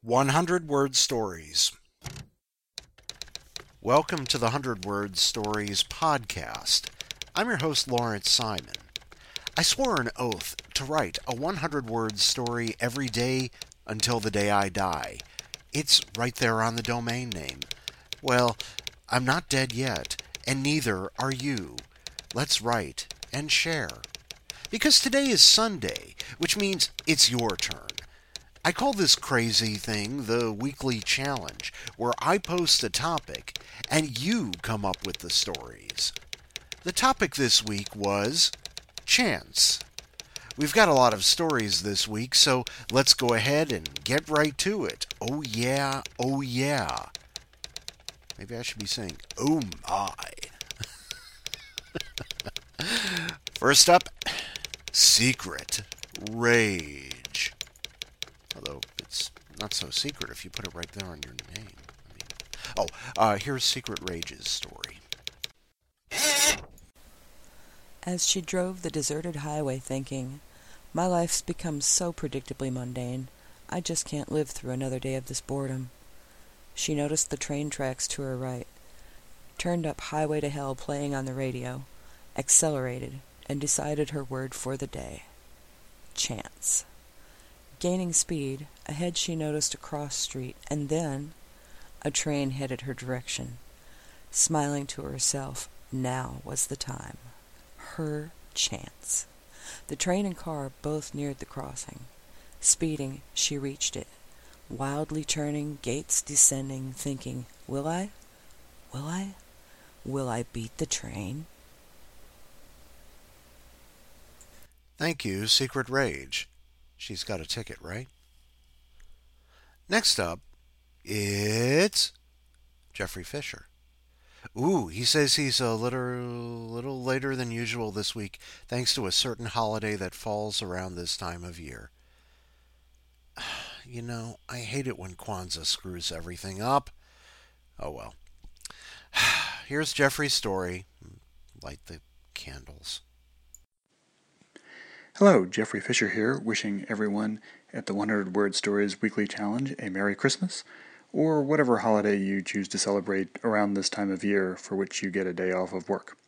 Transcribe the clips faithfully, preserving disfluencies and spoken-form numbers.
hundred Word Stories. Welcome to the one hundred Word Stories podcast. I'm your host, Lawrence Simon. I swore an oath to write a one hundred word story every day until the day I die. It's right there on the domain name. Well, I'm not dead yet, and neither are you. Let's write and share. Because today is Sunday, which means it's your turn. I call this crazy thing the weekly challenge, where I post a topic and you come up with the stories. The topic this week was chance. We've got a lot of stories this week, so let's go ahead and get right to it. Oh yeah, oh yeah. Maybe I should be saying, oh my. First up, secret rage. Although it's not so secret if you put it right there on your name. I mean, oh, uh, here's Secret Rage's story. As she drove the deserted highway thinking, my life's become so predictably mundane, I just can't live through another day of this boredom. She noticed the train tracks to her right, turned up Highway to Hell playing on the radio, accelerated, and decided her word for the day. Chance. Gaining speed, ahead she noticed a cross street, and then a train headed her direction. Smiling to herself, now was the time. Her chance. The train and car both neared the crossing. Speeding, she reached it, wildly turning, gates descending, thinking, will I? Will I? Will I beat the train? Thank you, Secret Rage. She's got a ticket, right? Next up, it's Jeffrey Fisher. Ooh, he says he's a little, little later than usual this week, thanks to a certain holiday that falls around this time of year. You know, I hate it when Kwanzaa screws everything up. Oh well. Here's Jeffrey's story. Light the candles. Hello, Jeffrey Fisher here, wishing everyone at the one hundred Word Stories Weekly Challenge a Merry Christmas, or whatever holiday you choose to celebrate around this time of year for which you get a day off of work.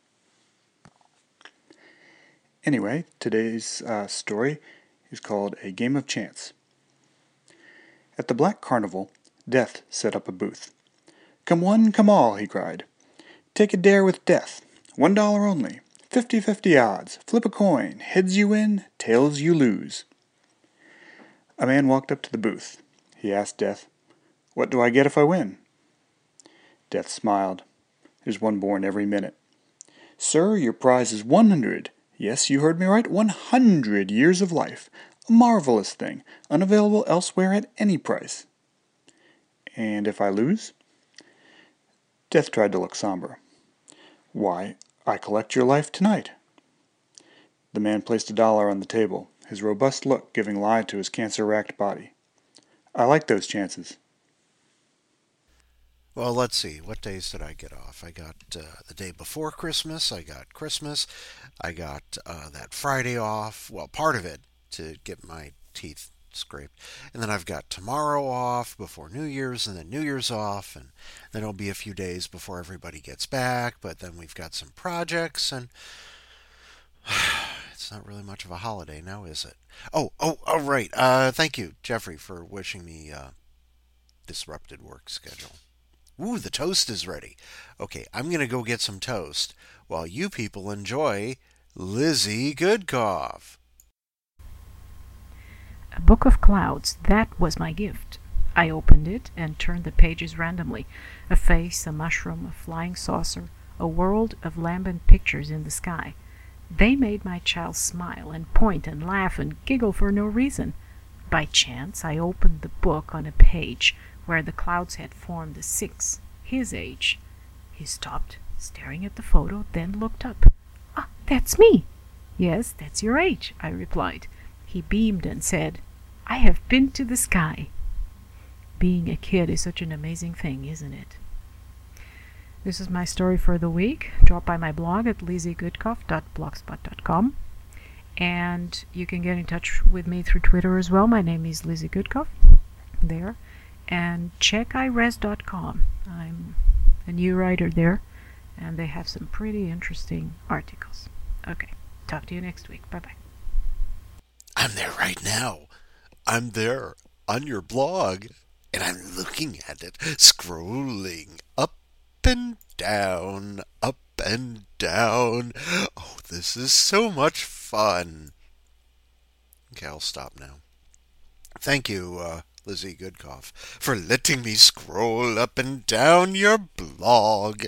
Anyway, today's uh, story is called A Game of Chance. At the Black Carnival, Death set up a booth. "Come one, come all," he cried. "Take a dare with Death. One dollar only. Fifty-fifty odds. Flip a coin. Heads you win, tails you lose." A man walked up to the booth. He asked Death, "What do I get if I win?" Death smiled. "There's one born every minute." "Sir, your prize is one hundred. Yes, you heard me right. One hundred years of life. A marvelous thing, unavailable elsewhere at any price." "And if I lose?" Death tried to look somber. "Why, I collect your life tonight." The man placed a dollar on the table, his robust look giving lie to his cancer-racked body. "I like those chances." Well, let's see. What days did I get off? I got uh, the day before Christmas. I got Christmas. I got uh, that Friday off. Well, part of it to get my teeth scraped. And then I've got tomorrow off before New Year's, and then New Year's off, and then it'll be a few days before everybody gets back, but then we've got some projects, and it's not really much of a holiday now, is it? Oh, oh, oh, right. Uh, thank you, Jeffrey, for wishing me uh, disrupted work schedule. Ooh, the toast is ready. Okay, I'm going to go get some toast while you people enjoy Lizzie Goodcoff. A book of clouds, that was my gift. I opened it and turned the pages randomly. A face, a mushroom, a flying saucer, a world of lambent pictures in the sky. They made my child smile and point and laugh and giggle for no reason. By chance, I opened the book on a page where the clouds had formed a six, his age. He stopped, staring at the photo, then looked up. "Ah, that's me." "Yes, that's your age," I replied. He beamed and said, "I have been to the sky." Being a kid is such an amazing thing, isn't it? This is my story for the week. Drop by my blog at lizzie goodcoff dot blogspot dot com. And you can get in touch with me through Twitter as well. My name is Lizzie Goodcoff there. And check i res dot com. I'm a new writer there, and they have some pretty interesting articles. Okay, talk to you next week. Bye-bye. I'm there right now. I'm there on your blog, and I'm looking at it, scrolling up and down, up and down. Oh, this is so much fun. Okay, I'll stop now. Thank you, uh, Lizzie Goodcoff, for letting me scroll up and down your blog.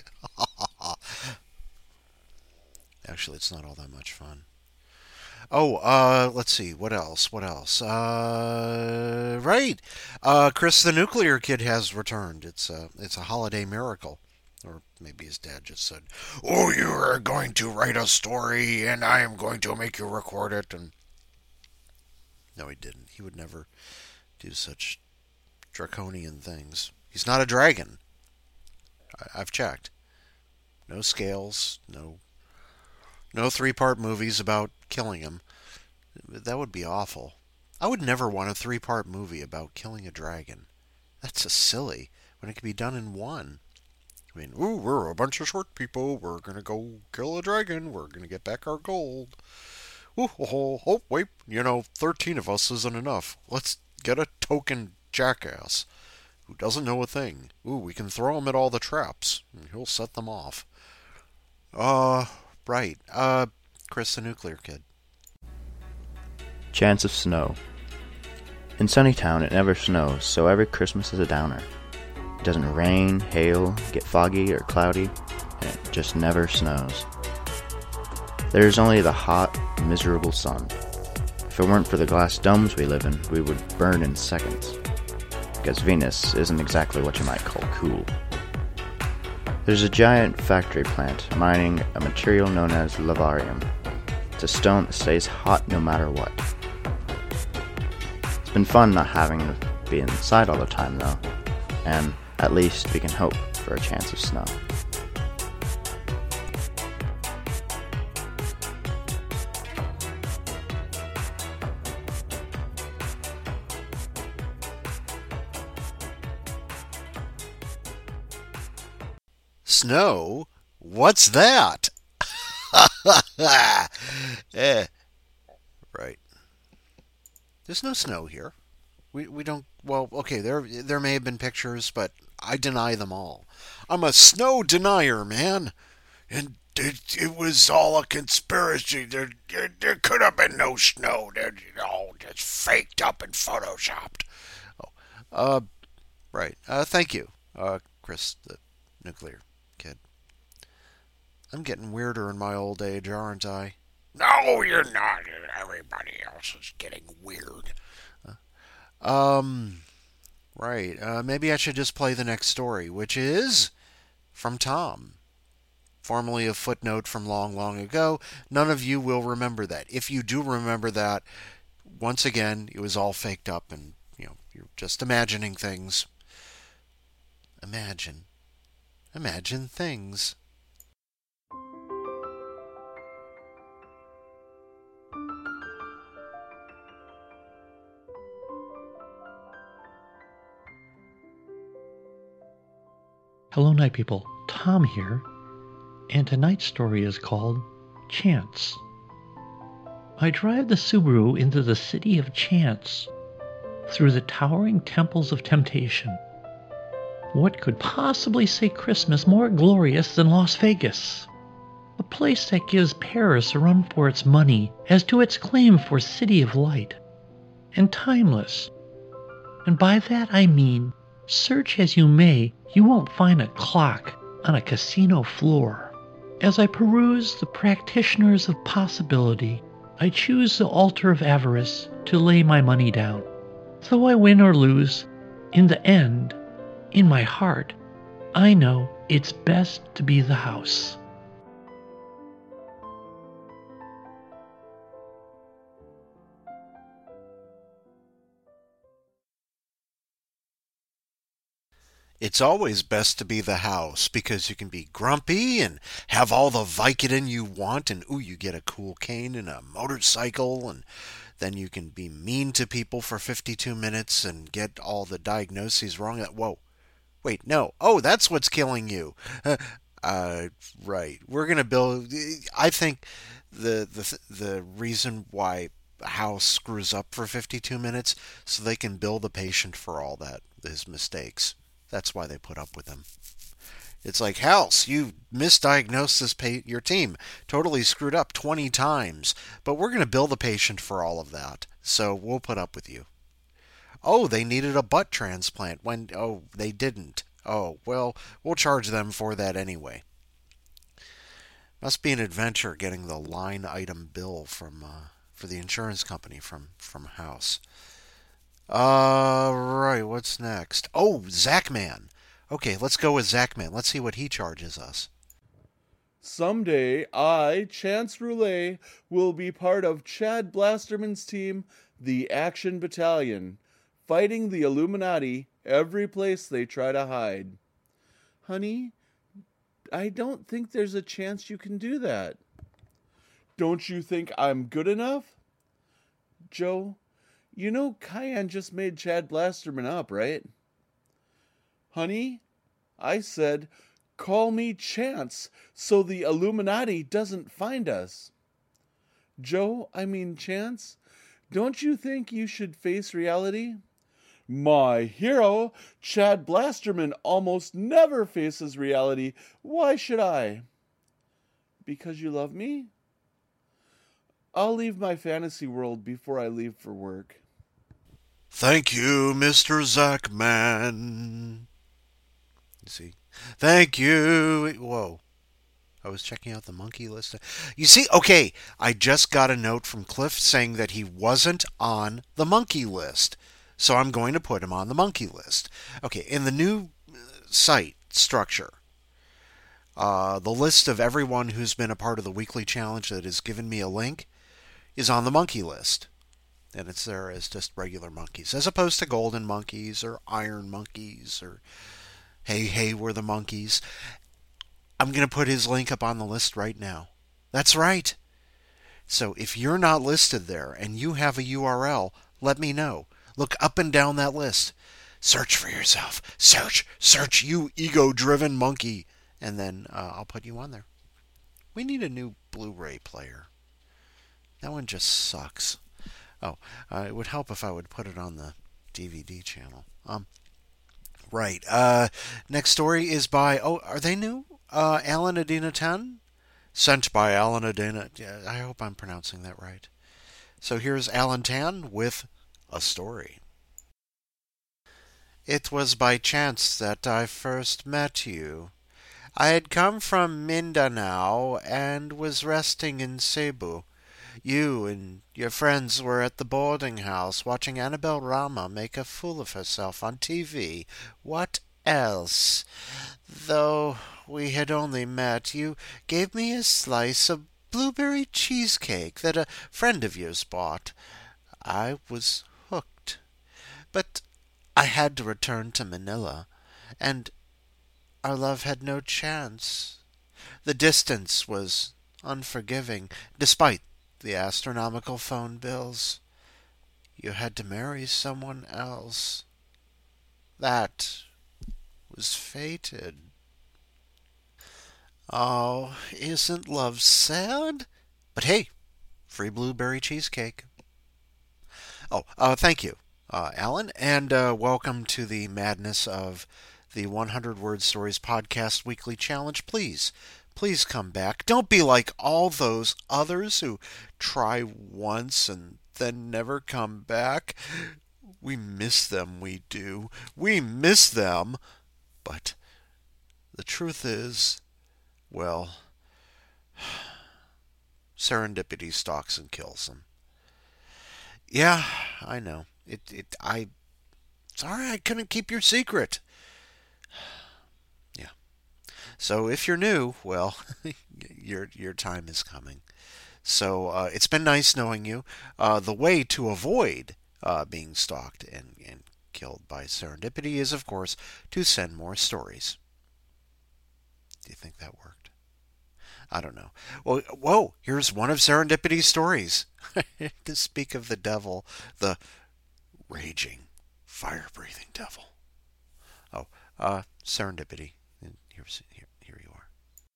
Actually, it's not all that much fun. Oh, uh, let's see. What else? What else? Uh, right. Uh, Chris the Nuclear Kid has returned. It's a, it's a holiday miracle. Or maybe his dad just said, "Oh, you are going to write a story, and I am going to make you record it." And no, he didn't. He would never do such draconian things. He's not a dragon. I, I've checked. No scales. No. No three-part movies about killing him. That would be awful. I would never want a three-part movie about killing a dragon. That's so silly when it can be done in one. I mean, ooh, we're a bunch of short people. We're going to go kill a dragon. We're going to get back our gold. Ooh, oh, oh, wait, you know, thirteen of us isn't enough. Let's get a token jackass who doesn't know a thing. Ooh, we can throw him at all the traps, and he'll set them off. Uh, right. Uh, Chris the Nuclear Kid. Chance of snow. In Sunnytown, it never snows, so every Christmas is a downer. It doesn't rain, hail, get foggy or cloudy, and it just never snows. There's only the hot, miserable sun. If it weren't for the glass domes we live in, we would burn in seconds. Because Venus isn't exactly what you might call cool. There's a giant factory plant mining a material known as lavarium. It's a stone that stays hot no matter what. It's been fun not having to be inside all the time though, and at least we can hope for a chance of snow. Snow? What's that? eh. Right. There's no snow here. We we don't. Well, okay. There there may have been pictures, but I deny them all. I'm a snow denier, man. And it, it was all a conspiracy. There, there there could have been no snow. There, you know, just faked up and photoshopped. Oh, uh, right. Uh, thank you, uh, Chris the Nuclear Kid. I'm getting weirder in my old age, aren't I? No, you're not. Everybody else is getting weird. Uh, um, right. Uh, maybe I should just play the next story, which is from Tom. Formerly a footnote from long, long ago. None of you will remember that. If you do remember that, once again, it was all faked up and, you know, you're just imagining things. Imagine. Imagine things. Hello, Night People. Tom here, and tonight's story is called Chance. I drive the Subaru into the city of Chance, through the towering temples of temptation. What could possibly say Christmas more glorious than Las Vegas? A place that gives Paris a run for its money as to its claim for City of Light, and timeless. And by that I mean, search as you may, you won't find a clock on a casino floor. As I peruse the practitioners of possibility, I choose the altar of avarice to lay my money down. Though I win or lose, in the end, in my heart, I know it's best to be the house. It's always best to be the house because you can be grumpy and have all the Vicodin you want, and ooh, you get a cool cane and a motorcycle, and then you can be mean to people for fifty-two minutes and get all the diagnoses wrong. Whoa. Wait, no. Oh, that's what's killing you. Uh, right. We're going to build... I think the, the, the reason why House screws up for fifty-two minutes so they can bill the patient for all that, his mistakes. That's why they put up with him. It's like, House, you misdiagnosed this pa- your team. Totally screwed up twenty times. But we're going to bill the patient for all of that. So we'll put up with you. Oh, they needed a butt transplant. When Oh, they didn't. Oh, well, we'll charge them for that anyway. Must be an adventure getting the line item bill from uh, for the insurance company from, from House. Uh, right, what's next? Oh, Zachman. Okay, let's go with Zachman. Let's see what he charges us. Someday, I, Chance Roulette, will be part of Chad Blasterman's team, the Action Battalion, fighting the Illuminati every place they try to hide. Honey, I don't think there's a chance you can do that. Don't you think I'm good enough? Joe, you know Cayenne just made Chad Blasterman up, right? Honey, I said, call me Chance so the Illuminati doesn't find us. Joe, I mean Chance, don't you think you should face reality? My hero, Chad Blasterman, almost never faces reality. Why should I? Because you love me? I'll leave my fantasy world before I leave for work. Thank you, Mister Zachman. You see? Thank you. Whoa. I was checking out the monkey list. You see? Okay, I just got a note from Cliff saying that he wasn't on the monkey list. So I'm going to put him on the monkey list. Okay, in the new site structure, uh, the list of everyone who's been a part of the weekly challenge that has given me a link is on the monkey list. And it's there as just regular monkeys, as opposed to golden monkeys or iron monkeys or hey, hey, we're the monkeys. I'm going to put his link up on the list right now. That's right. So if you're not listed there and you have a U R L, let me know. Look up and down that list. Search for yourself. Search, search, you ego-driven monkey. And then uh, I'll put you on there. We need a new Blu-ray player. That one just sucks. Oh, uh, it would help if I would put it on the D V D channel. Um, right. Uh, next story is by, oh, are they new? Uh, Alan Adina ten? Sent by Alan Adina. I hope I'm pronouncing that right. So here's Alan Tan with a story. It was by chance that I first met you. I had come from Mindanao and was resting in Cebu. You and your friends were at the boarding house watching Annabelle Rama make a fool of herself on T V. What else? Though we had only met, you gave me a slice of blueberry cheesecake that a friend of yours bought. I was hooked. But I had to return to Manila, and our love had no chance. The distance was unforgiving, despite the astronomical phone bills. You had to marry someone else. That was fated. Oh, isn't love sad? But hey, free blueberry cheesecake. Oh, uh, thank you, uh, Alan, and uh, welcome to the madness of the one hundred Word Stories Podcast Weekly Challenge. Please, please come back. Don't be like all those others who try once and then never come back. We miss them, we do. We miss them. But the truth is, well, serendipity stalks and kills them. Yeah, I know. It, it, I, sorry I couldn't keep your secret. Yeah. So if you're new, well, your, your time is coming. So uh, it's been nice knowing you. Uh, the way to avoid uh, being stalked and, and killed by serendipity is, of course, to send more stories. Do you think that worked? I don't know. Well, whoa, here's one of Serendipity's stories. To speak of the devil, the raging, fire-breathing devil. Oh, uh, Serendipity. Here's, here, here you are.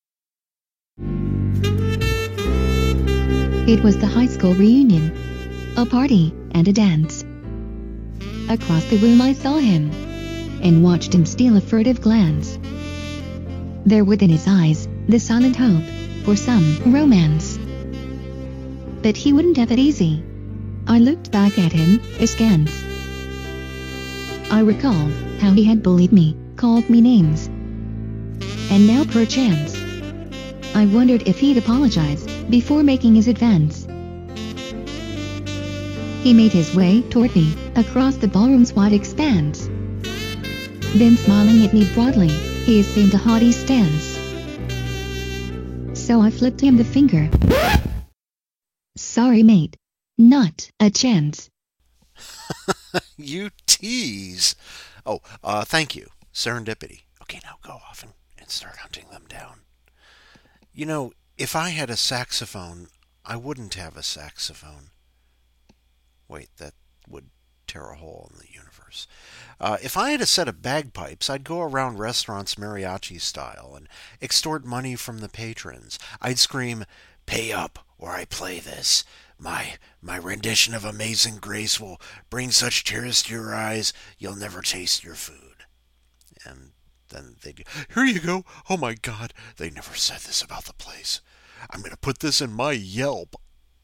It was the high school reunion. A party and a dance. Across the room I saw him, and watched him steal a furtive glance. There within his eyes, the silent hope for some romance. But he wouldn't have it easy. I looked back at him, askance. I recalled how he had bullied me, called me names. And now perchance, I wondered if he'd apologize before making his advance. He made his way toward me, across the ballroom's wide expanse. Then smiling at me broadly, he assumed a haughty stance. So I flipped him the finger. Sorry, mate. Not a chance. You tease. Oh, uh, thank you. Serendipity. Okay, now go off and, and start hunting them down. You know, if I had a saxophone, I wouldn't have a saxophone. Wait, that would tear a hole in the universe. Uh, if I had a set of bagpipes, I'd go around restaurants mariachi style and extort money from the patrons. I'd scream, "Pay up, or I play this. My my rendition of Amazing Grace will bring such tears to your eyes, you'll never taste your food." And then they'd go, "Here you go. Oh my God, they never said this about the place. I'm going to put this in my Yelp."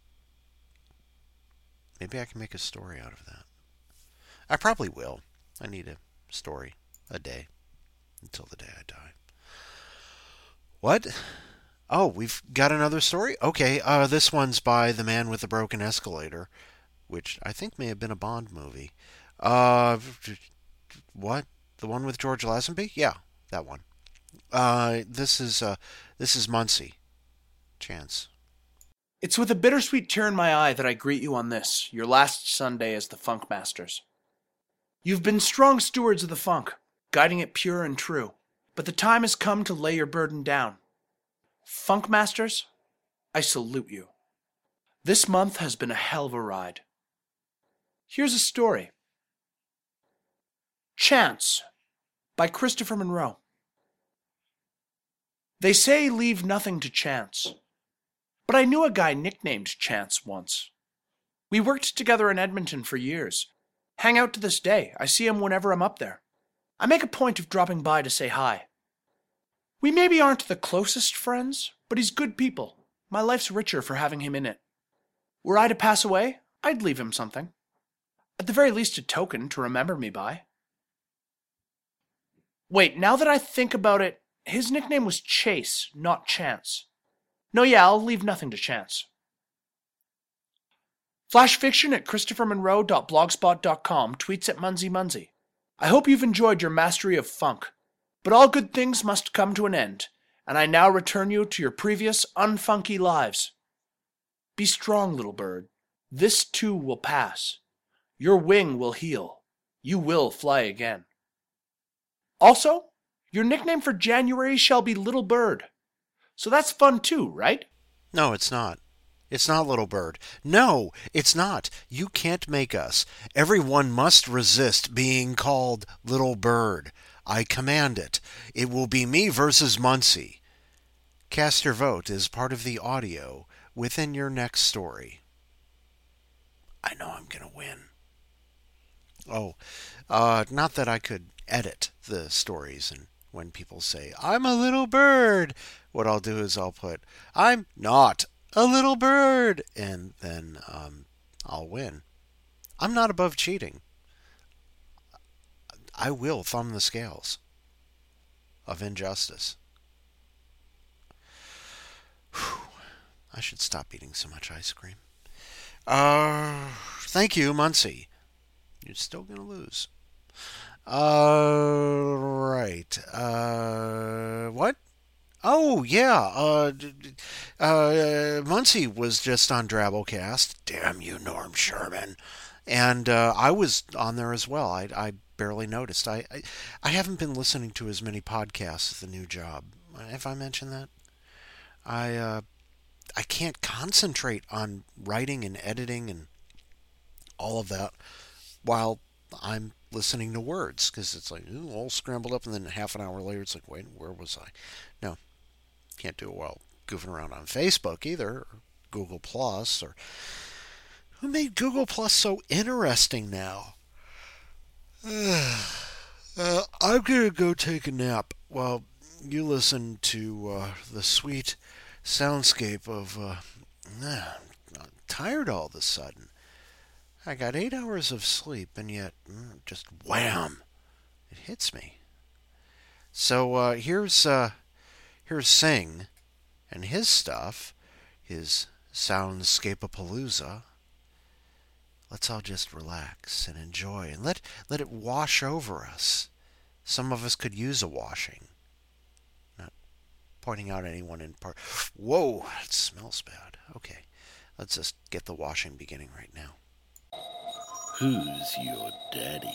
Maybe I can make a story out of that. I probably will. I need a story a day until the day I die. What? Oh, we've got another story? Okay, uh, this one's by The Man with the Broken Escalator, which I think may have been a Bond movie. Uh, what? The one with George Lazenby? Yeah, that one. Uh, this is, uh, this is Muncie. Chance. It's with a bittersweet tear in my eye that I greet you on this, your last Sunday as the Funk Masters. You've been strong stewards of the funk, guiding it pure and true, but the time has come to lay your burden down. Funk Masters, I salute you. This month has been a hell of a ride. Here's a story. Chance, by Christopher Monroe. They say leave nothing to chance. But I knew a guy nicknamed Chance once. We worked together in Edmonton for years. Hang out to this day. I see him whenever I'm up there. I make a point of dropping by to say hi. We maybe aren't the closest friends, but he's good people. My life's richer for having him in it. Were I to pass away, I'd leave him something. At the very least a token to remember me by. Wait, now that I think about it, his nickname was Chase, not Chance. No, yeah, I'll leave nothing to chance. Flash fiction at christopher monroe dot blogspot dot com, tweets at Munsey Munsey. I hope you've enjoyed your mastery of funk, but all good things must come to an end, and I now return you to your previous unfunky lives. Be strong, little bird. This too will pass. Your wing will heal. You will fly again. Also, your nickname for January shall be Little Bird. So that's fun too, right? No, it's not. It's not, Little Bird. No, it's not. You can't make us. Everyone must resist being called Little Bird. I command it. It will be me versus Muncie. Cast your vote as part of the audio within your next story. I know I'm going to win. Oh, uh, not that I could edit the stories, and when people say, "I'm a little bird," what I'll do is I'll put, "I'm not a little bird," and then um, I'll win. I'm not above cheating. I will thumb the scales of injustice. Whew. I should stop eating so much ice cream. Uh, thank you, Muncie. You're still going to lose. Uh, right. Uh, what? Oh, yeah. Uh, uh, Muncie was just on Drabblecast. Damn you, Norm Sherman. And uh, I was on there as well. I, I barely noticed. I, I I haven't been listening to as many podcasts at the new job. Have I mentioned that? I uh, I can't concentrate on writing and editing and all of that while I'm listening to words, because it's like ooh, all scrambled up, and then half an hour later it's like, wait, where was I? No, can't do it while goofing around on Facebook either, or Google Plus, or who made Google Plus so interesting now? uh, I'm gonna go take a nap while you listen to uh, the sweet soundscape of. Uh, nah, I'm tired all of a sudden. I got eight hours of sleep, and yet, mm, just wham, it hits me. So uh, here's uh, here's Sing and his stuff, his Soundscape-a-palooza. Let's all just relax and enjoy, and let let it wash over us. Some of us could use a washing. Not pointing out anyone in part. Whoa, it smells bad. Okay, let's just get the washing beginning right now. Who's your daddy?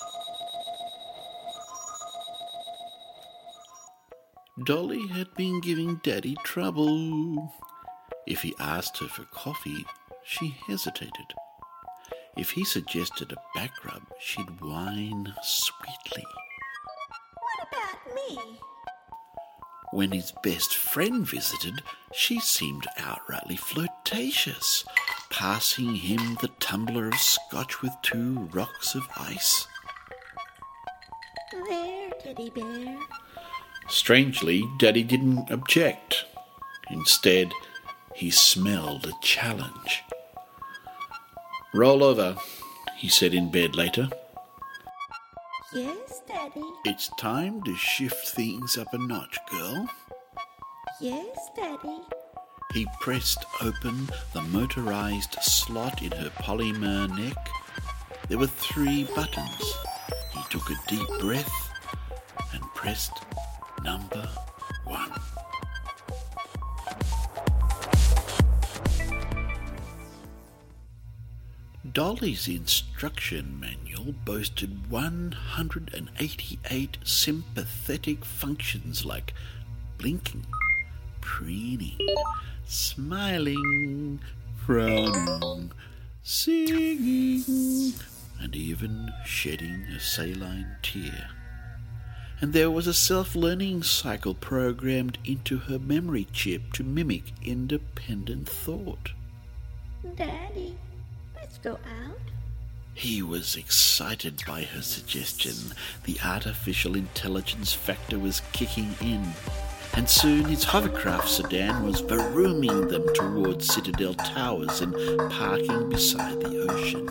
Dolly had been giving Daddy trouble. If he asked her for coffee, she hesitated. If he suggested a back rub, she'd whine sweetly. What about me? When his best friend visited, she seemed outrightly flirtatious, passing him the tumbler of scotch with two rocks of ice. There, Teddy Bear. Strangely, Daddy didn't object. Instead, he smelled a challenge. Roll over, he said in bed later. Yes, Daddy. It's time to shift things up a notch, girl. Yes, Daddy. He pressed open the motorized slot in her polymer neck. There were three buttons. He took a deep breath and pressed number one. Dolly's instruction manual boasted one hundred eighty-eight sympathetic functions like blinking, preening, smiling, frowning, singing, and even shedding a saline tear. And there was a self-learning cycle programmed into her memory chip to mimic independent thought. Daddy, let's go out. He was excited by her suggestion. The artificial intelligence factor was kicking in, and soon his hovercraft sedan was varooming them towards Citadel Towers and parking beside the ocean.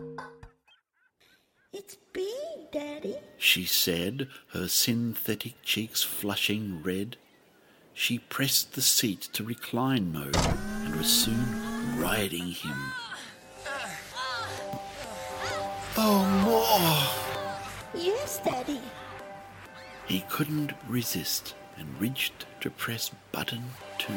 It's big, Daddy, she said, her synthetic cheeks flushing red. She pressed the seat to recline mode and was soon riding him. Oh, more! Yes, Daddy. He couldn't resist and reached to press button two.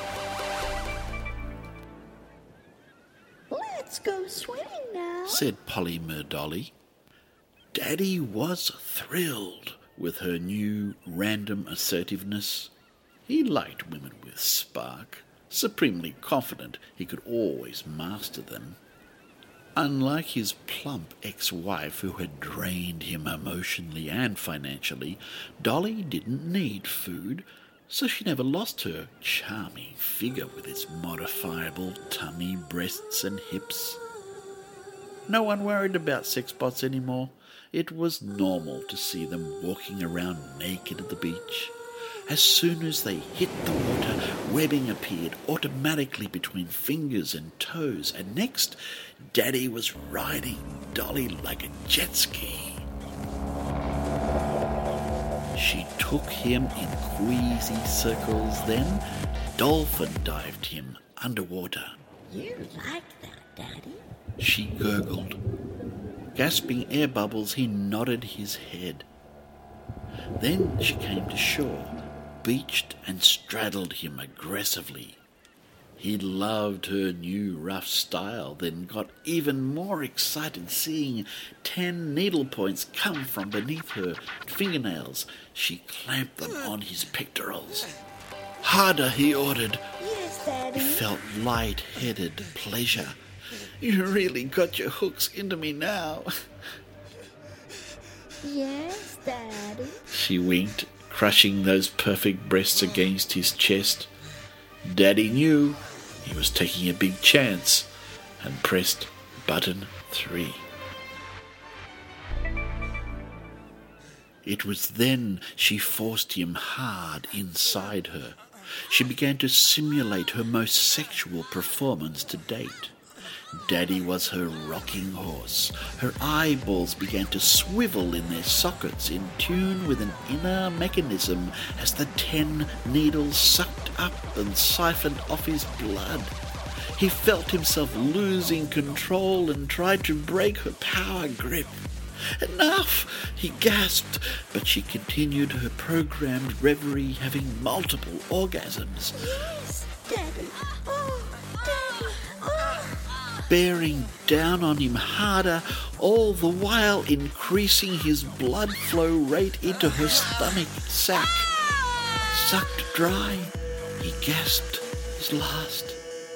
Let's go swimming now, said Polymer Dolly. Daddy was thrilled with her new random assertiveness. He liked women with spark, supremely confident he could always master them. Unlike his plump ex-wife who had drained him emotionally and financially, Dolly didn't need food, so she never lost her charming figure with its modifiable tummy, breasts and hips. No one worried about sex bots anymore. It was normal to see them walking around naked at the beach. As soon as they hit the water, webbing appeared automatically between fingers and toes, and next, Daddy was riding Dolly like a jet ski. She took him in queasy circles, then dolphin dived him underwater. You like that, Daddy? She gurgled. Gasping air bubbles, he nodded his head. Then she came to shore, beached and straddled him aggressively. He loved her new rough style, then got even more excited seeing ten needle points come from beneath her fingernails. She clamped them on his pectorals. Harder, he ordered. Yes, Daddy. He felt light-headed pleasure. You really got your hooks into me now. Yes, Daddy. She winked, crushing those perfect breasts against his chest. Daddy knew he was taking a big chance and pressed button three. It was then she forced him hard inside her. She began to simulate her most sexual performance to date. Daddy was her rocking horse. Her eyeballs began to swivel in their sockets in tune with an inner mechanism as the ten needles sucked up and siphoned off his blood. He felt himself losing control and tried to break her power grip. Enough! He gasped, but she continued her programmed reverie, having multiple orgasms. Yes, Daddy. Oh, Daddy. Oh. Bearing down on him harder, all the while increasing his blood flow rate into her stomach sac. Sucked dry, he gasped his last.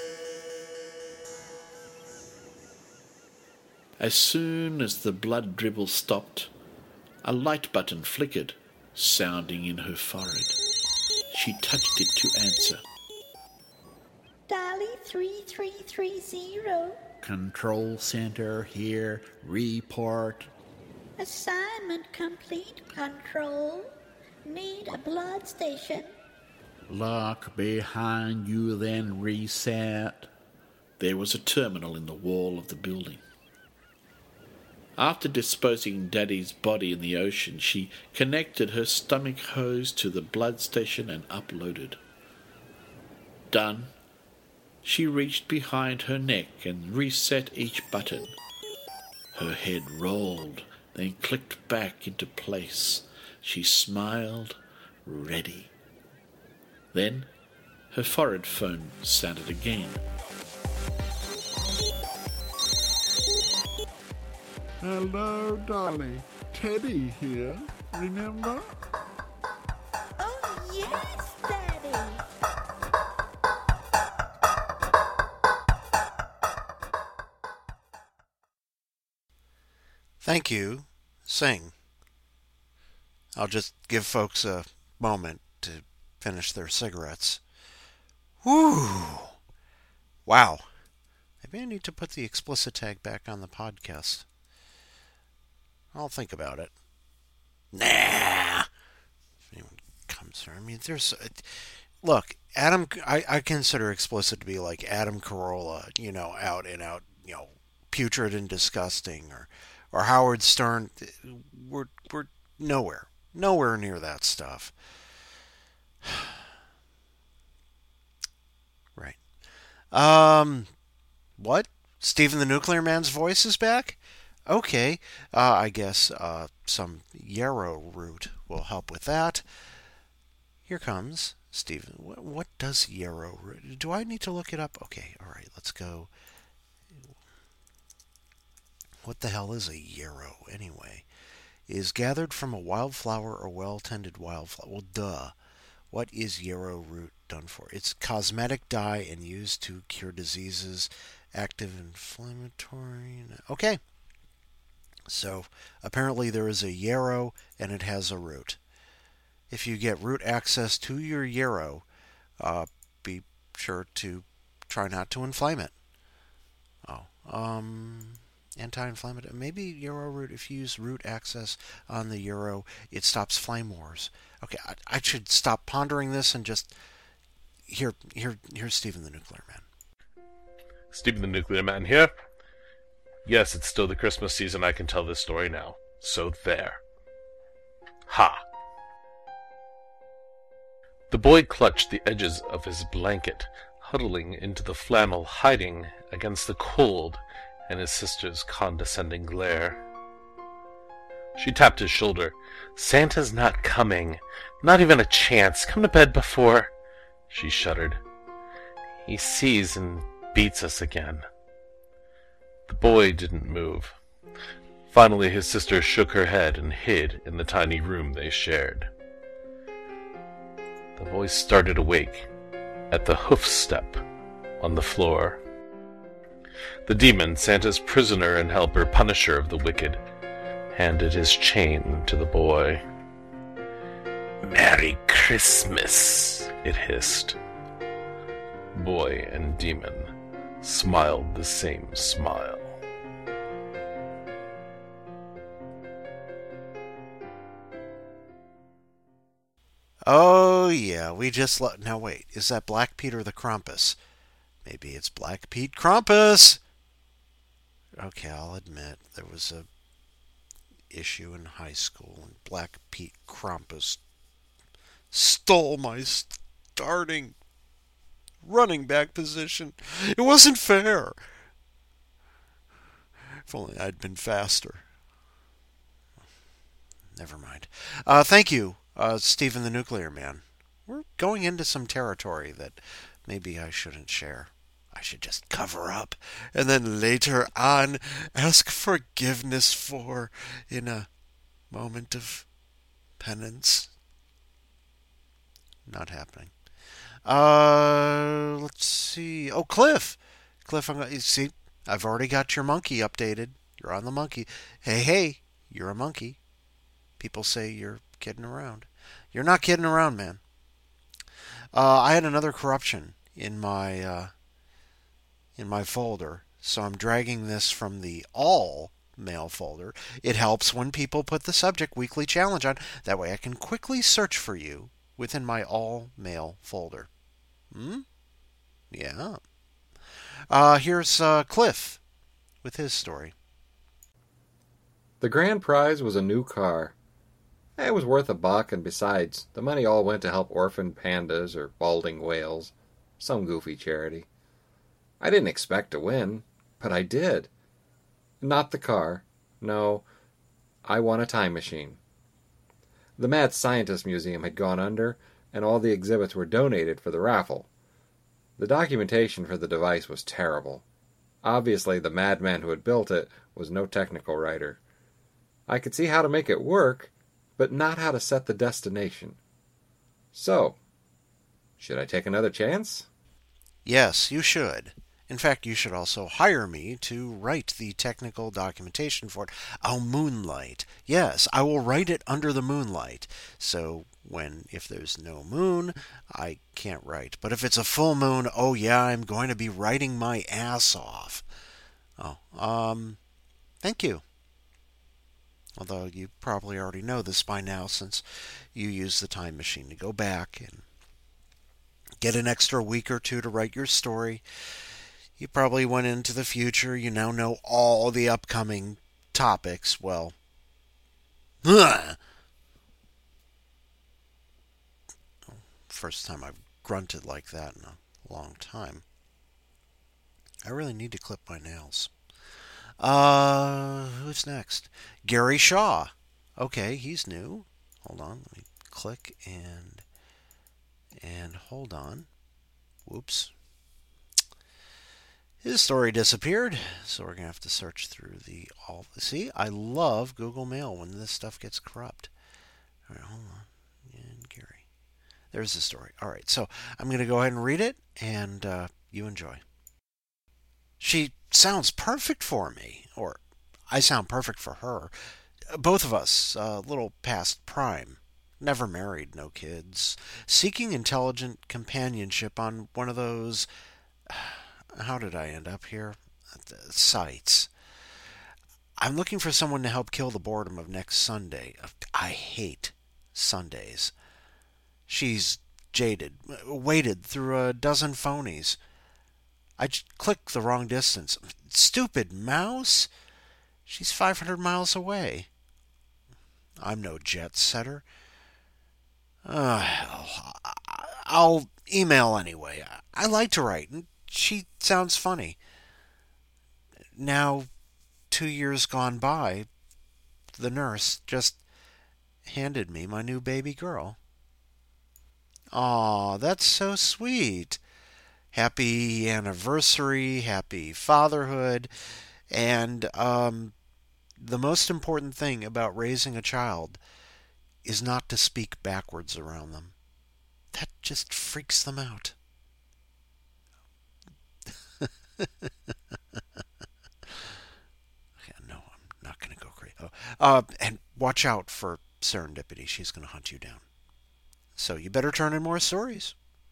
As soon as the blood dribble stopped, a light button flickered, sounding in her forehead. She touched it to answer. Dolly three three three zero. Control center here. Report. Assignment complete, Control. Need a blood station. Lock behind you, then reset. There was a terminal in the wall of the building. After disposing Daddy's body in the ocean, she connected her stomach hose to the blood station and uploaded. Done. She reached behind her neck and reset each button. Her head rolled, then clicked back into place. She smiled, ready. Then her forehead phone sounded again. Hello, Dolly. Teddy here, remember? Oh, yes, Daddy. Thank you. Sing. I'll just give folks a moment to finish their cigarettes. Whew. Wow. Maybe I need to put the explicit tag back on the podcast. I'll think about it. Nah. If anyone comes here, I mean, there's. Look, Adam. I, I consider explicit to be like Adam Carolla, you know, out and out, you know, putrid and disgusting, or, or Howard Stern. We're we're nowhere, nowhere near that stuff. Right. Um. What? Stephen the Nuclear Man's voice is back? Okay, uh, I guess uh, some yarrow root will help with that. Here comes Stephen. What, what does yarrow root? Do I need to look it up? Okay, all right, let's go. What the hell is a yarrow, anyway? Is gathered from a wildflower or well-tended wildflower. Well, duh. What is yarrow root done for? It's cosmetic dye and used to cure diseases, active inflammatory. Okay. So, apparently there is a yarrow, and it has a root. If you get root access to your yarrow, uh, be sure to try not to inflame it. Oh, um, anti-inflammatory. Maybe yarrow root, if you use root access on the yarrow, it stops flame wars. Okay, I, I should stop pondering this and just... Here, here, here's Stephen the Nuclear Man. Stephen the Nuclear Man here. Yes, it's still the Christmas season. I can tell this story now. So there. Ha! The boy clutched the edges of his blanket, huddling into the flannel, hiding against the cold and his sister's condescending glare. She tapped his shoulder. Santa's not coming. Not even a chance. Come to bed before... She shuddered. He sees and beats us again. The boy didn't move. Finally, his sister shook her head and hid in the tiny room they shared. The voice started awake at the hoof step on the floor. The demon, Santa's prisoner and helper, punisher of the wicked, handed his chain to the boy. "Merry Christmas," it hissed. Boy and demon smiled the same smile. Oh, yeah, we just let... Now, wait, is that Black Pete or the Krampus? Maybe it's Black Pete Krampus! Okay, I'll admit, there was a issue in high school, and Black Pete Krampus stole my starting running back position. It wasn't fair. If only I'd been faster. Never mind. Uh, thank you, uh, Stephen the Nuclear Man. We're going into some territory that maybe I shouldn't share. I should just cover up and then later on ask forgiveness for in a moment of penance. Not happening. Uh, let's see. Oh, Cliff. Cliff, I'm gonna, you see, I've already got your monkey updated. You're on the monkey. Hey, hey, you're a monkey. People say you're kidding around. You're not kidding around, man. Uh, I had another corruption in my uh, in my folder, so I'm dragging this from the all mail folder. It helps when people put the subject weekly challenge on. That way I can quickly search for you within my all mail folder. Hmm? Yeah. Uh, here's uh, Cliff with his story. The grand prize was a new car. It was worth a buck, and besides, the money all went to help orphaned pandas or balding whales. Some goofy charity. I didn't expect to win, but I did. Not the car. No, I won a time machine. The Mad Scientist Museum had gone under, and all the exhibits were donated for the raffle. The documentation for the device was terrible. Obviously, the madman who had built it was no technical writer. I could see how to make it work, but not how to set the destination. So, should I take another chance? Yes, you should. In fact, you should also hire me to write the technical documentation for it. I'll moonlight. Yes, I will write it under the moonlight. So when, if there's no moon, I can't write. But if it's a full moon, oh yeah, I'm going to be writing my ass off. Oh, um, thank you. Although you probably already know this by now, since you use the time machine to go back and get an extra week or two to write your story. You probably went into the future. You now know all the upcoming topics. Well, ugh. First time I've grunted like that in a long time. I really need to clip my nails. Uh, who's next? Gary Shaw. Okay, he's new. Hold on, let me click and and hold on. Whoops. His story disappeared, so we're going to have to search through the all. See, I love Google Mail when this stuff gets corrupt. All right, hold on. And Gary. There's the story. All right, so I'm going to go ahead and read it, and uh, you enjoy. She sounds perfect for me, or I sound perfect for her. Both of us, a uh, little past prime. Never married, no kids. Seeking intelligent companionship on one of those... How did I end up here? Sites. I'm looking for someone to help kill the boredom of next Sunday. I hate Sundays. She's jaded, waded through a dozen phonies. I clicked the wrong distance. Stupid mouse! She's five hundred miles away. I'm no jet setter. Uh, I'll email anyway. I like to write, and she sounds funny. Now, two years gone by, the nurse just handed me my new baby girl. Aw, that's so sweet. Happy anniversary, happy fatherhood, and um, the most important thing about raising a child is not to speak backwards around them. that just freaks them out. No, I'm not going to go crazy. Oh, uh, and watch out for Serendipity. She's going to hunt you down. So you better turn in more stories.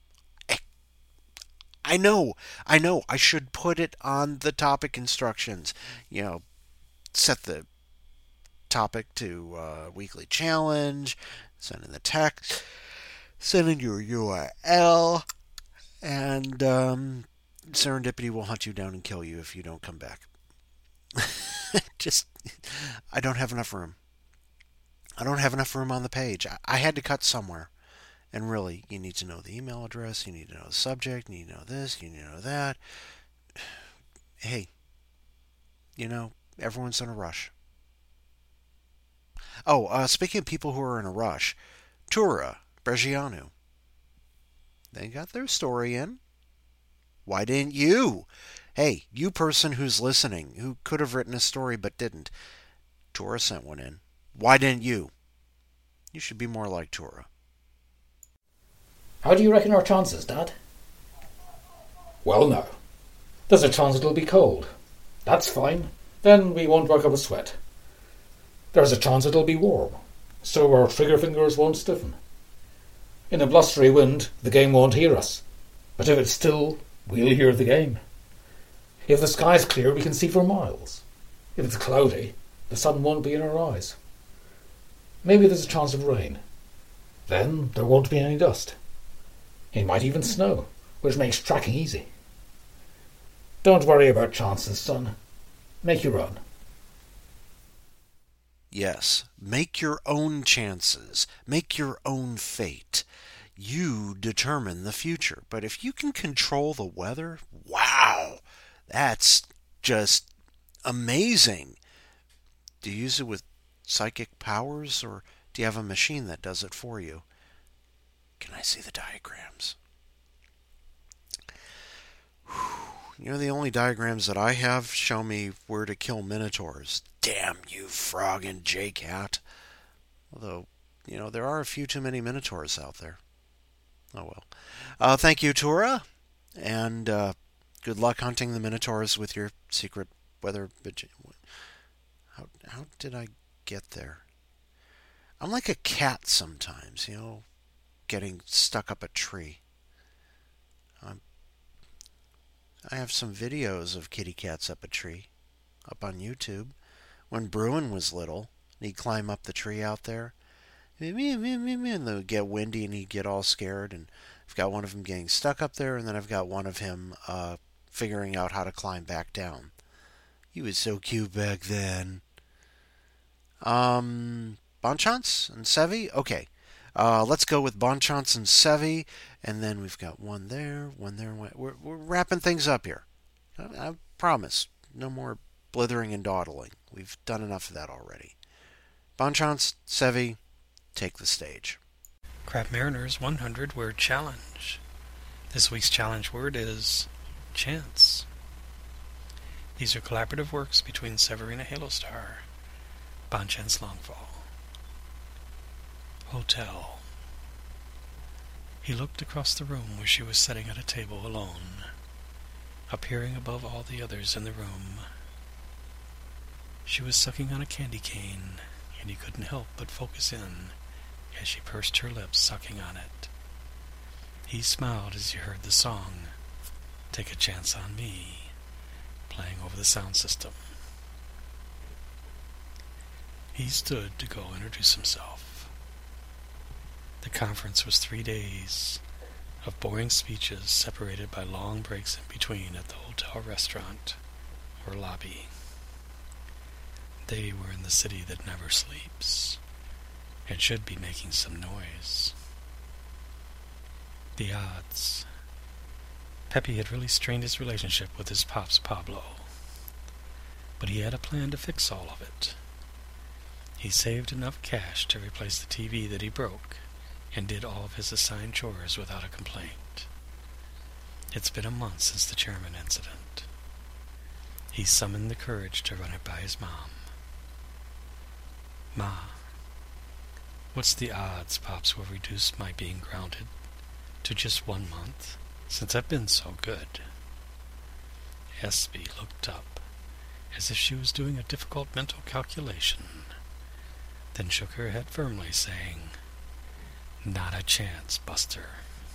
I know, I know. I should put it on the topic instructions. You know, set the topic to uh, weekly challenge, send in the text, send in your U R L, and um, Serendipity will hunt you down and kill you if you don't come back. Just, I don't have enough room. I don't have enough room on the page. I, I had to cut somewhere. And really, you need to know the email address, you need to know the subject, you need to know this, you need to know that. Hey, you know, everyone's in a rush. Oh, uh, speaking of people who are in a rush, Tura Bregianu. They got their story in. Why didn't you? Hey, you person who's listening, who could have written a story but didn't. Tura sent one in. Why didn't you? You should be more like Tura. How do you reckon our chances, Dad? Well, now, there's a chance it'll be cold. That's fine. Then we won't work up a sweat. There's a chance it'll be warm, so our trigger fingers won't stiffen. In a blustery wind, the game won't hear us. But if it's still, we'll hear the game. If the sky's clear, we can see for miles. If it's cloudy, the sun won't be in our eyes. Maybe there's a chance of rain. Then there won't be any dust. It might even snow, which makes tracking easy. Don't worry about chances, son. Make your own. Yes, make your own chances. Make your own fate. You determine the future. But if you can control the weather, wow, that's just amazing. Do you use it with psychic powers, or do you have a machine that does it for you? Can I see the diagrams? You know, the only diagrams that I have show me where to kill minotaurs. Damn you, Frog and J-Cat. Although, you know, there are a few too many minotaurs out there. Oh well. Uh, thank you, Tura. And uh, good luck hunting the minotaurs with your secret weather... How, how did I get there? I'm like a cat sometimes, you know, getting stuck up a tree. Um, I have some videos of kitty cats up a tree, up on YouTube. When Bruin was little, he'd climb up the tree out there, and it would get windy and he'd get all scared. And I've got one of them getting stuck up there, and then I've got one of him uh, figuring out how to climb back down. He was so cute back then. Um, Bonchance and Sevi? Okay. Uh, let's go with Bonchance and Sevi, and then we've got one there, one there. One. We're, we're wrapping things up here. I, I promise. No more blithering and dawdling. We've done enough of that already. Bonchance, Sevi, take the stage. Crab Mariner's one hundred word challenge. This week's challenge word is chance. These are collaborative works between Severina Halostar, Bonchance Longfall. Hotel. He looked across the room where she was sitting at a table alone, appearing above all the others in the room. She was sucking on a candy cane, and he couldn't help but focus in as she pursed her lips sucking on it. He smiled as he heard the song, Take a Chance on Me, playing over the sound system. He stood to go introduce himself. The conference was three days of boring speeches separated by long breaks in between at the hotel restaurant or lobby. They were in the city that never sleeps and should be making some noise. The odds. Pepe had really strained his relationship with his pops Pablo, but he had a plan to fix all of it. He saved enough cash to replace the T V that he broke and did all of his assigned chores without a complaint. It's been a month since the chairman incident. He summoned the courage to run it by his mom. Ma, what's the odds Pops will reduce my being grounded to just one month since I've been so good. Espy looked up, as if she was doing a difficult mental calculation, then shook her head firmly, saying, "Not a chance, Buster."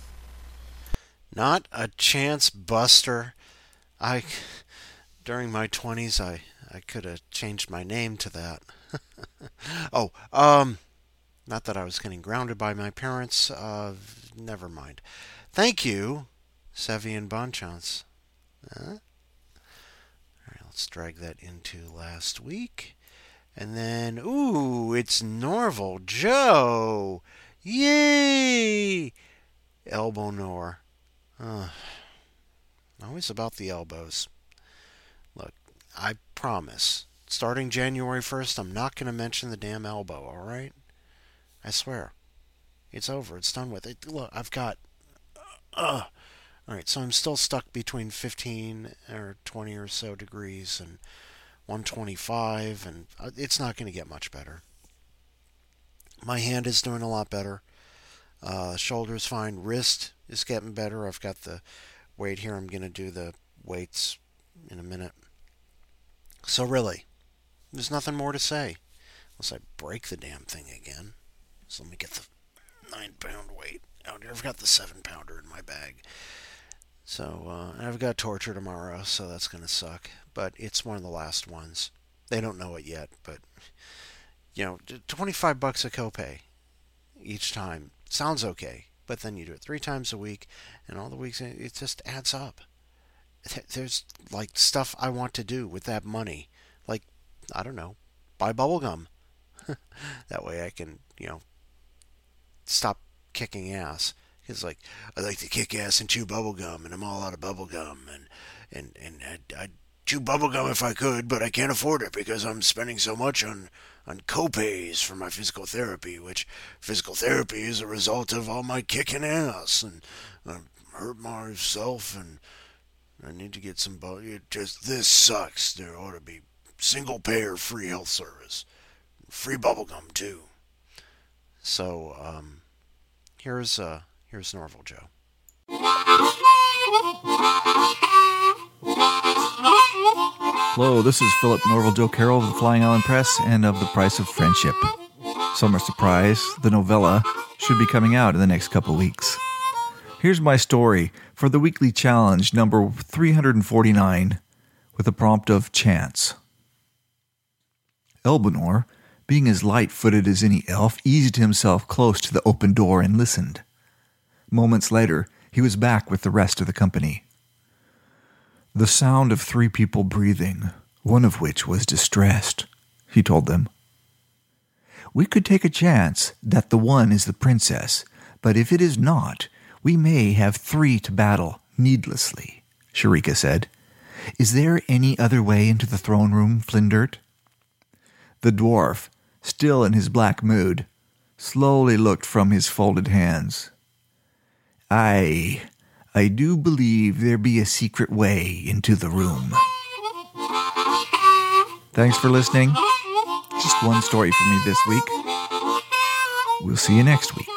Not a chance, Buster. I, during my twenties, I, I could have changed my name to that. oh, um, not that I was getting grounded by my parents. Uh, never mind. Thank you, Sevi and Bonchance. Huh? All right, let's drag that into last week. And then, ooh, it's Norval Joe. Yay! Elbow Nor. Uh, always about the elbows. Look, I promise, starting January first, I'm not going to mention the damn elbow, all right? I swear. It's over. It's done with. It. Look, I've got... Uh, all right, so I'm still stuck between fifteen or twenty or so degrees and one twenty-five, and it's not going to get much better. My hand is doing a lot better. Uh, shoulder's fine. Wrist is getting better. I've got the weight here. I'm going to do the weights in a minute. So really, there's nothing more to say. Unless I break the damn thing again. So let me get the nine pound weight out here. I've got the seven pounder in my bag. So uh, I've got torture tomorrow, so that's going to suck. But it's one of the last ones. They don't know it yet, but, you know, twenty-five bucks a copay each time. Sounds okay, but then you do it three times a week, and all the weeks, it just adds up. There's, like, stuff I want to do with that money. Like, I don't know, buy bubble gum. That way I can, you know, stop kicking ass. Because, like, I like to kick ass and chew bubble gum, and I'm all out of bubble gum, and, and, and I'd, I'd chew bubble gum if I could, but I can't afford it because I'm spending so much on on copays for my physical therapy, which physical therapy is a result of all my kicking ass, and I hurt myself, and I need to get some, it just, this sucks. There ought to be single payer free health service. Free bubblegum, too. So, um, here's, uh, here's Norval Joe. Hello, this is Philip Norval Joe Carroll of the Flying Island Press and of The Price of Friendship. Summer Surprise, the novella, should be coming out in the next couple weeks. Here's my story for the weekly challenge number three hundred forty-nine with a prompt of chance. Elbanor, being as light-footed as any elf, eased himself close to the open door and listened. Moments later, he was back with the rest of the company. The sound of three people breathing, one of which was distressed, he told them. We could take a chance that the one is the princess, but if it is not, we may have three to battle needlessly, Sharika said. Is there any other way into the throne room, Flindert? The dwarf, still in his black mood, slowly looked from his folded hands. Aye, I do believe there be a secret way into the room. Thanks for listening. Just one story for me this week. We'll see you next week.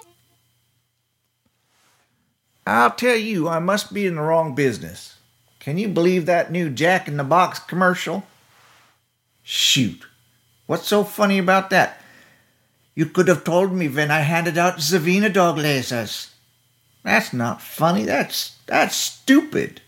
I'll tell you, I must be in the wrong business. Can you believe that new Jack in the Box commercial? Shoot. What's so funny about that? You could have told me when I handed out Zavina dog lasers. That's not funny. That's that's stupid.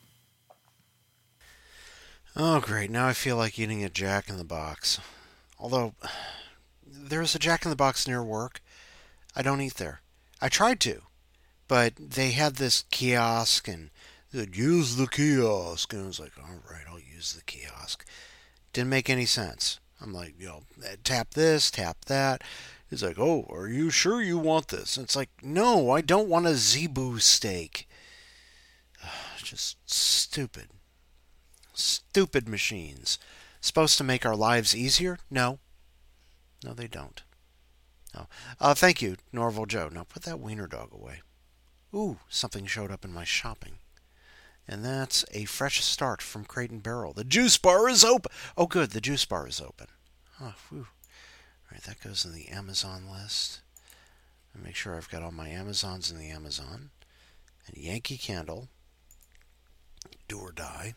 Oh, great. Now I feel like eating a Jack in the Box. Although, there's a Jack in the Box near work. I don't eat there. I tried to, but they had this kiosk and they said, use the kiosk. And I was like, all right, I'll use the kiosk. Didn't make any sense. I'm like, you know, tap this, tap that. He's like, oh, are you sure you want this? And it's like, no, I don't want a Zebu steak. Just stupid. Stupid machines. Supposed to make our lives easier? No. No, they don't. No. Uh, thank you, Norval Joe. Now put that wiener dog away. Ooh, something showed up in my shopping. And that's a fresh start from Crate and Barrel. The juice bar is open. Oh, good, the juice bar is open. Oh, whew. All right, that goes in the Amazon list. And make sure I've got all my Amazons in the Amazon. And Yankee Candle. Do or die.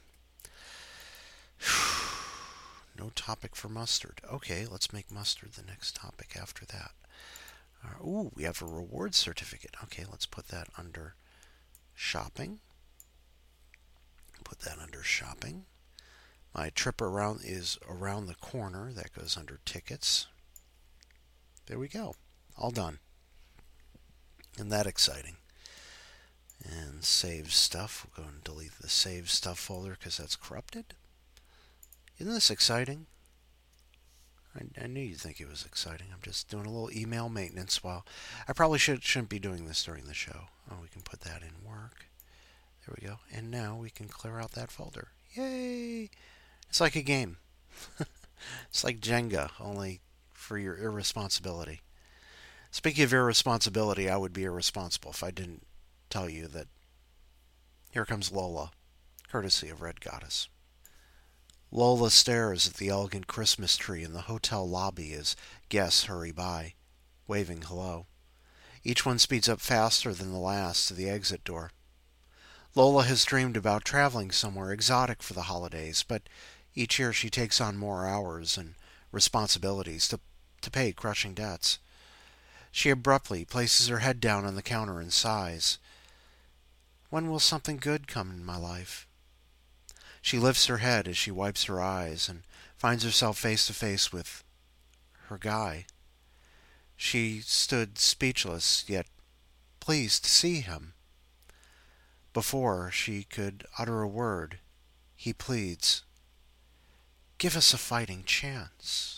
No topic for mustard. Okay, let's make mustard the next topic after that. Uh, ooh, we have a reward certificate. Okay, let's put that under shopping. Put that under shopping. My trip around is around the corner. That goes under tickets. There we go. All done. Isn't that exciting? And save stuff. We'll go and delete the save stuff folder because that's corrupted. Isn't this exciting? I, I knew you'd think it was exciting. I'm just doing a little email maintenance while I probably should, shouldn't be doing this during the show. Oh, we can put that in work. There we go. And now we can clear out that folder. Yay! It's like a game. It's like Jenga, only for your irresponsibility. Speaking of irresponsibility, I would be irresponsible if I didn't tell you that here comes Lola, courtesy of Red Goddess. Lola stares at the elegant Christmas tree in the hotel lobby as guests hurry by, waving hello. Each one speeds up faster than the last to the exit door. Lola has dreamed about traveling somewhere exotic for the holidays, but each year she takes on more hours and responsibilities to, to pay crushing debts. She abruptly places her head down on the counter and sighs. When will something good come in my life? She lifts her head as she wipes her eyes and finds herself face to face with her guy. She stood speechless, yet pleased to see him. Before she could utter a word, he pleads, "Give us a fighting chance."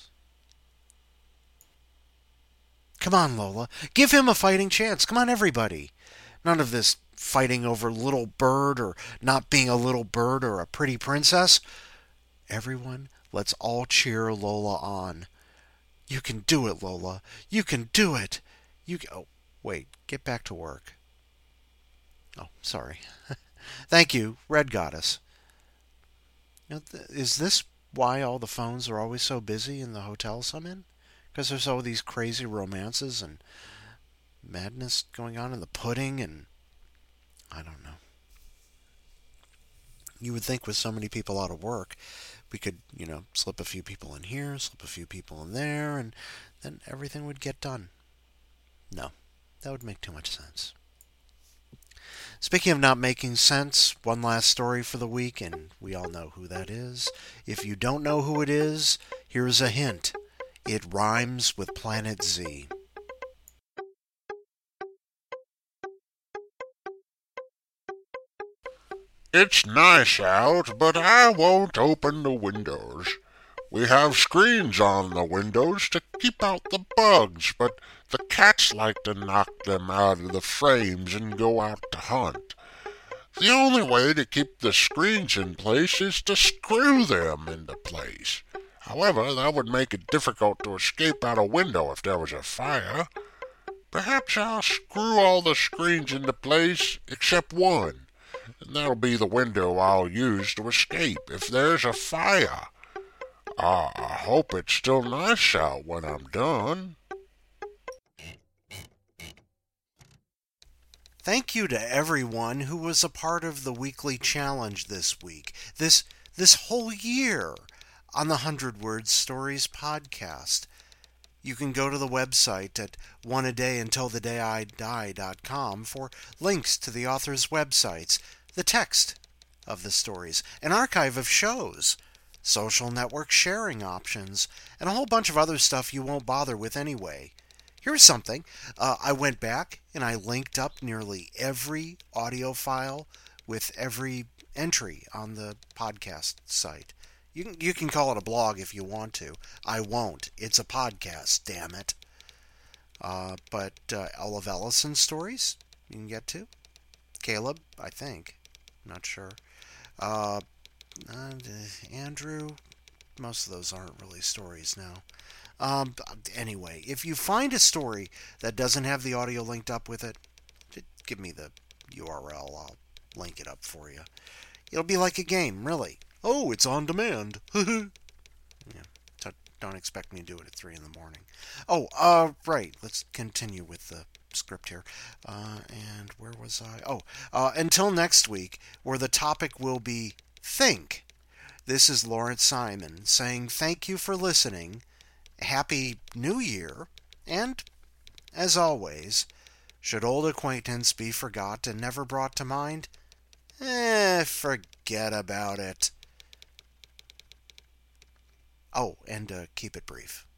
Come on, Lola. Give him a fighting chance. Come on, everybody. None of this fighting over little bird or not being a little bird or a pretty princess. Everyone, let's all cheer Lola on. You can do it, Lola. You can do it. You can... Oh, wait. Get back to work. Oh, sorry. Thank you, Red Goddess. You know, th- is this why all the phones are always so busy in the hotels I'm in? Because there's all these crazy romances and madness going on in the pudding and I don't know. You would think with so many people out of work, we could, you know, slip a few people in here, slip a few people in there, and then everything would get done. No, that would make too much sense. Speaking of not making sense, one last story for the week, and we all know who that is. If you don't know who it is, here's a hint. It rhymes with Planet Z. It's nice out, but I won't open the windows. We have screens on the windows to keep out the bugs, but the cats like to knock them out of the frames and go out to hunt. The only way to keep the screens in place is to screw them into place. However, that would make it difficult to escape out a window if there was a fire. Perhaps I'll screw all the screens into place except one, and that'll be the window I'll use to escape if there's a fire. Uh, I hope it's still nice out when I'm done. Thank you to everyone who was a part of the weekly challenge this week, this this whole year on the Hundred Words Stories podcast. You can go to the website at one a day until the day I die dot com for links to the author's websites, the text of the stories, an archive of shows, social network sharing options, and a whole bunch of other stuff you won't bother with anyway. Here's something. Uh, I went back and I linked up nearly every audio file with every entry on the podcast site. You can, you can call it a blog if you want to. I won't. It's a podcast, damn it. Uh, but uh, all of Ellison's stories you can get to. Caleb, I think. Not sure. Uh, uh, Andrew, most of those aren't really stories now. Um, anyway, if you find a story that doesn't have the audio linked up with it, give me the U R L. I'll link it up for you. It'll be like a game, really. Oh, it's on demand. Yeah, don't expect me to do it at three in the morning. Oh, uh, right. Let's continue with the script here. Uh, and where was I? Oh, uh, until next week, where the topic will be Think. This is Lawrence Simon saying thank you for listening. Happy New Year. And, as always, should old acquaintance be forgot and never brought to mind? Eh, forget about it. Oh, and uh, keep it brief.